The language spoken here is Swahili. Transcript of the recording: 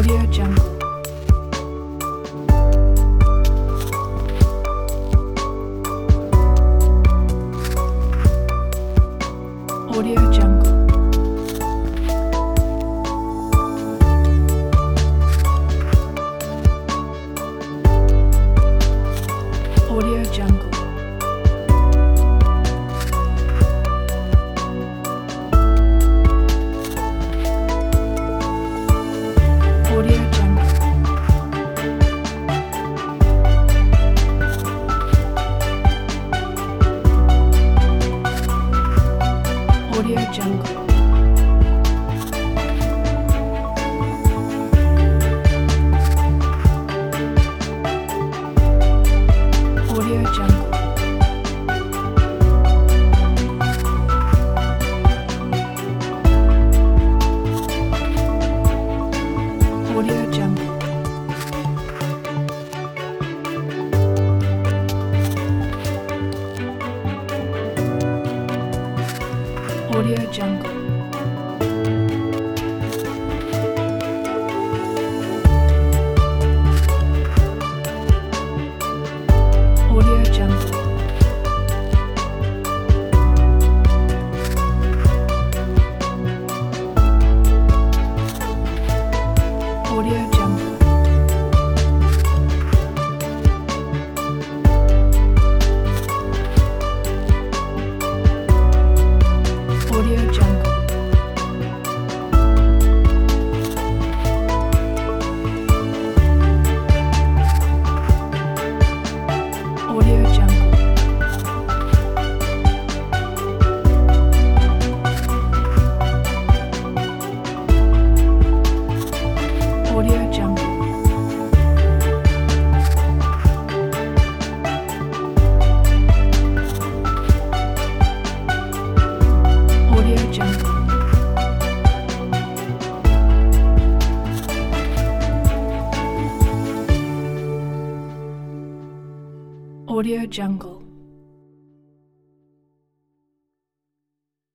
Audio Jungle. Audio Jungle. Audio Jungle. Audio Jungle. Audio Jungle. Audio Jungle. Audio Jungle. Audio Jungle. Audio Jungle. Audio Jungle. Audio Jungle. Audio Jungle. Audio Jungle. Audio Jungle. Audio Jungle.